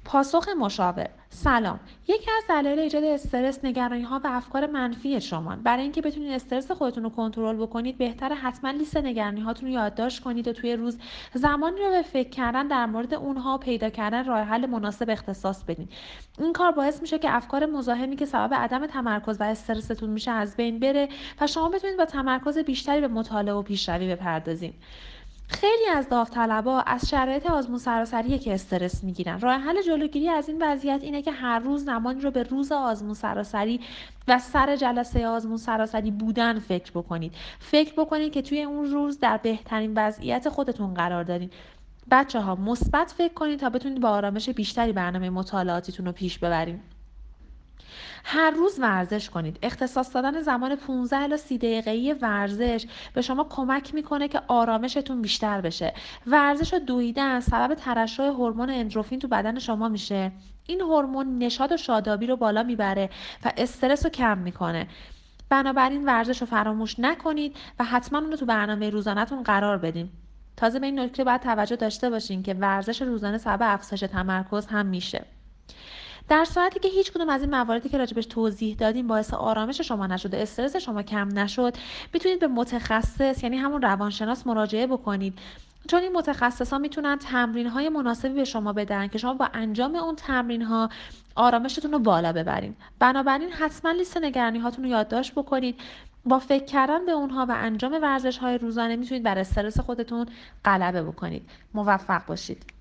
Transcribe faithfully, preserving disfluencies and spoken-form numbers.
پاسخ مشاور: سلام، یکی از دلایل ایجاد استرس نگرانی ها و افکار منفی شما. برای اینکه بتونید استرس خودتون رو کنترل بکنید بهتره حتما لیست نگرانی هاتون رو یادداشت کنید و توی روز زمانی رو به فکر کردن در مورد اونها و پیدا کردن راه حل مناسب اختصاص بدین. این کار باعث میشه که افکار مزاحمی که سبب عدم تمرکز و استرستون میشه از بین بره و شما بتونید با تمرکز بیشتری به مطالعه و پیشروی بپردازید. خیلی از داوطلبا از شرایط آزمون سراسریه که استرس میگیرن. راه حل جلوگیری از این وضعیت اینه که هر روز زمانی رو به روز آزمون سراسری و سر جلسه آزمون سراسری بودن فکر بکنید. فکر بکنید که توی اون روز در بهترین وضعیت خودتون قرار دارین. بچه ها مثبت فکر کنید تا بتونید با آرامش بیشتری برنامه مطالعاتیتون رو پیش ببرید. هر روز ورزش کنید. اختصاص دادن زمان پانزده الی سی دقیقه‌ای ورزش به شما کمک میکنه که آرامشتون بیشتر بشه. ورزش و دویدن سبب ترشح هورمون اندروفین تو بدن شما میشه. این هورمون نشاط و شادابی رو بالا میبره و استرس رو کم میکنه. بنابراین ورزش رو فراموش نکنید و حتما اون رو تو برنامه روزانه‌تون قرار بدین. تازه به این نکته باید توجه داشته باشین که ورزش روزانه سبب افزایش تمرکز هم میشه. در صورتی که هیچ کدوم از این مواردی که راجبش توضیح دادیم باعث آرامش شما نشد و استرس شما کم نشد، میتونید به متخصص یعنی همون روانشناس مراجعه بکنید، چون این متخصصا میتونن تمرین‌های مناسبی به شما بدن که شما با انجام اون تمرین‌ها آرامشتون رو بالا ببرین. بنابراین حتما لیست نگرانی هاتون رو یادداشت بکنید. با فکر کردن به اونها و انجام ورزش‌های روزانه میتونید بر استرس خودتون غلبه بکنید. موفق باشید.